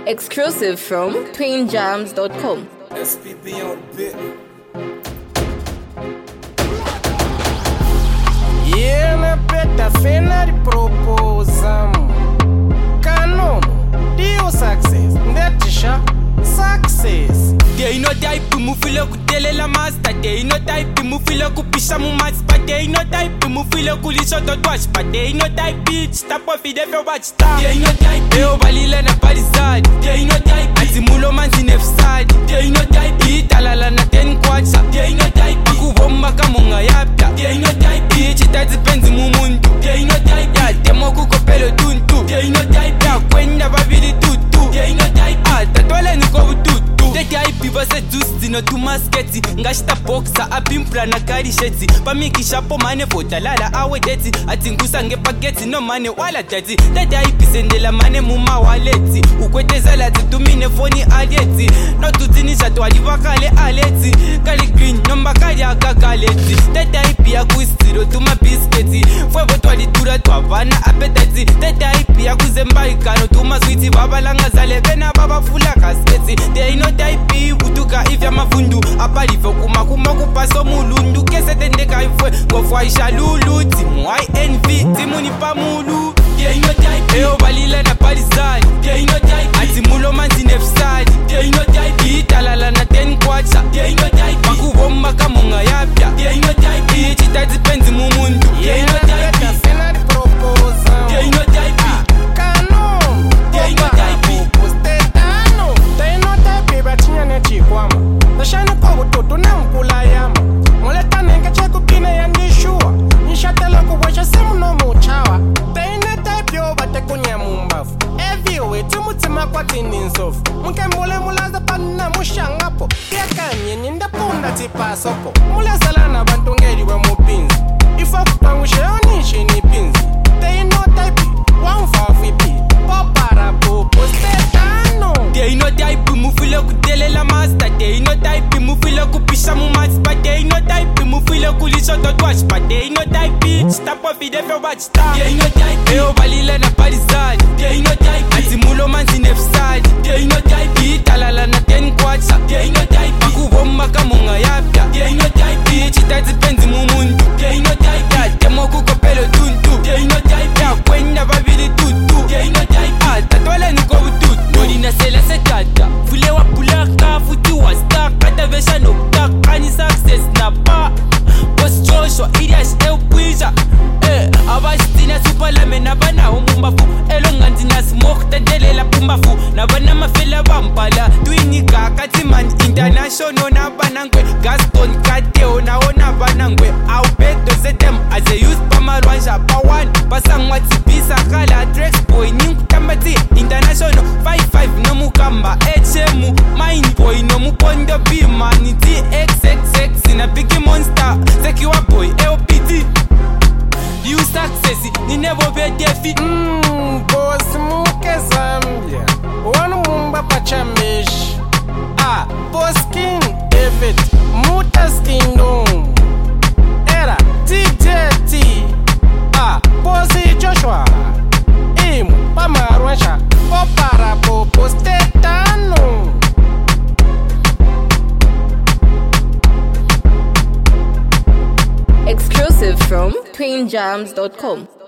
Exclusive from twinjams.com. SPB on the bit. Yena peta fena di proposam Kanomo, dio success, ndetisha success. They no type mufilo kutelela master. They no type mufilo kupisha mu match. But they no type mufilo kulisho to watch. But they no type bitch stop off it if you watch star. They no type Eo balila na parizadi. They no type Atimulo manzi nefsadi. They no type Italala na ten kwacha. They no type Akubomba kamunga yapta. They no type Bitch itazi penzi mumuntu. They no type Ya demo kukopelo tuntu. They no type Ya kwenda babili tutu. They no type Tatwale niko bututu. Tete aipi base justi no tu masketi. Ngashita boxa apimpra na kari sheti. Pamikisha po mane fota lala awe deti. Atingusa nge pageti no mane wala deti. Tete aipi sendela mane muma waleti. Ukwete lati tumine foni alieti. No tutinisha tu alivakale aleti. Kali green no mbakali akakaleti. Tete aipi ya kuistiro tuma bisketi. Fwevo twalitura twavana apeteti. Tete aipi ya kuzemba ikano tuma switi. Baba langa zale bena baba fula kasketi. They no type utuka ifya mafundu. Apalife kuma kupaso mulundu. Kese tendeka ifwe ngofwa isha lulu. Timu YNV timu nipa mulu. They no type Eo balila na parizadi. They no type Atimulo manzi nefsadi. They no type Italala na ten kwacha. They no type Makubomba kamunga yapya. They no type Ichitazi penzi mumundu. They no type Fena di proposam They no type Kanomo, They no type Postetano. They no type batinya nechikwama. Tashani kwa butoto na mpula yama. Moleta nenge cheku kine ya nishua. Nishatela kubwesha simu no muchawa. They no type yo bate kunya mumbafu. Everywhere tumutima kwa tindi nsofu. Mke mbule mulaza panina mushangapo. Kia kanye ninda punda tipa sopo. Mule salana bantongeri wa mupinzi. Ifa kupangushe onishi ni pinzi. They no type one for vipi. Popara popo stetano. They no type mufilo kutelela master. They no type mufilo kupisha mu match. But they no type mufilo kulisho to watch. But they no type bitch stop off it if you watch star. They no type Eo balila na parizadi. They no type Atimulo manzi nefsadi. They no type Italala na ten kwacha. They no type Akubomba kamunga yapya. They no type Bitch itazi penzi mumuntu. They no type Ya demo kukopelo tuntu. They no type Ya kwenda babili tutu. They no type Tatwale niko bututu. Nolina sela setata. Fule wa pulaka futi wa star. Kata vesha no kaka ni success na pa. Boss Joshua Ilias Elpwiza. Abastina supalame nabana umumbafu. Elonganzi na smoke tendelela pumbafu. Nabana mafela bampala. Tuinika katiman international nabanangwe. Gaston Kateo naona banangwe. Aubedo zetem as a youth pamarwanja pawan. Pasangwa tibisa kala Drex boy nyungu tambati. International 55 no mukamba HM. Mind boy no mukondo bima. Ni TXXX na biggie monster. Sekiwa boy LPD. You success, ni never be defi. Boss muke Zambia. Wanu mumba pachamish. Boss King David. Mutas Kingdom. Era TJT. Bossy Joshua. Imu pamarwansha. Popara popo stetano. Exclusive from twinjams.com.